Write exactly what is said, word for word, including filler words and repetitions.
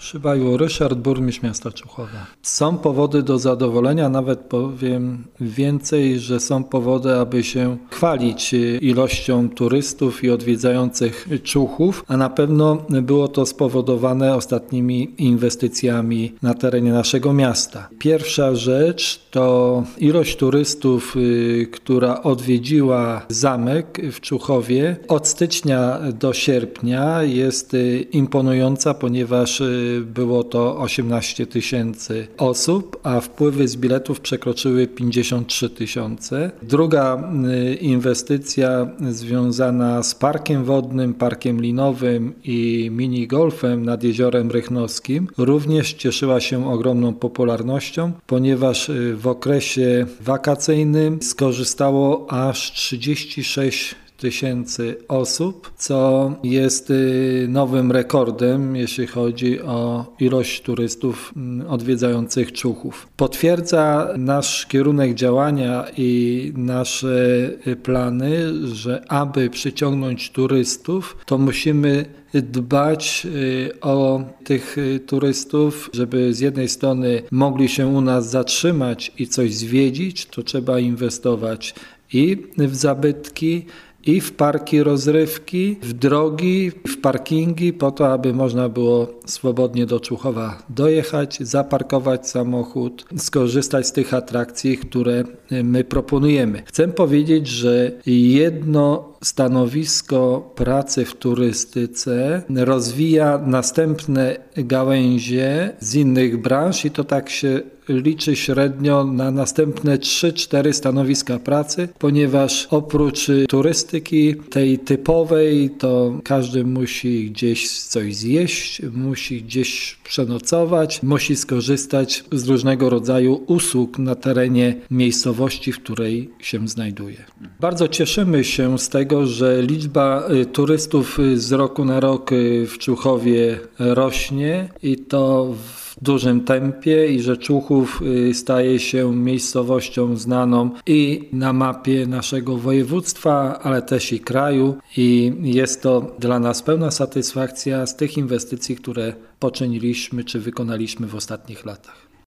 Przybajło Ryszard, burmistrz miasta Człuchowa. Są powody do zadowolenia, nawet powiem więcej, że są powody, aby się chwalić ilością turystów i odwiedzających Człuchów, a na pewno było to spowodowane ostatnimi inwestycjami na terenie naszego miasta. Pierwsza rzecz to ilość turystów, która odwiedziła zamek w Człuchowie od stycznia do sierpnia jest imponująca, ponieważ było to osiemnaście tysięcy osób, a wpływy z biletów przekroczyły pięćdziesiąt trzy tysiące. Druga inwestycja związana z parkiem wodnym, parkiem linowym i minigolfem nad Jeziorem Rychnowskim również cieszyła się ogromną popularnością, ponieważ w okresie wakacyjnym skorzystało aż trzydzieści sześć tysięcy osób, co jest nowym rekordem, jeśli chodzi o ilość turystów odwiedzających Człuchów. Potwierdza nasz kierunek działania i nasze plany, że aby przyciągnąć turystów, to musimy dbać o tych turystów, żeby z jednej strony mogli się u nas zatrzymać i coś zwiedzić, to trzeba inwestować i w zabytki, i w parki rozrywki, w drogi, w parkingi, po to, aby można było swobodnie do Człuchowa dojechać, zaparkować samochód, skorzystać z tych atrakcji, które my proponujemy. Chcę powiedzieć, że jedno stanowisko pracy w turystyce rozwija następne gałęzie z innych branż i to tak się liczy średnio na następne trzy cztery stanowiska pracy, ponieważ oprócz turystyki tej typowej, to każdy musi gdzieś coś zjeść, musi gdzieś przenocować, musi skorzystać z różnego rodzaju usług na terenie miejscowości, w której się znajduje. Bardzo cieszymy się z tego, że liczba turystów z roku na rok w Człuchowie rośnie i to w dużym tempie i że Człuchów staje się miejscowością znaną i na mapie naszego województwa, ale też i kraju i jest to dla nas pełna satysfakcja z tych inwestycji, które poczyniliśmy czy wykonaliśmy w ostatnich latach.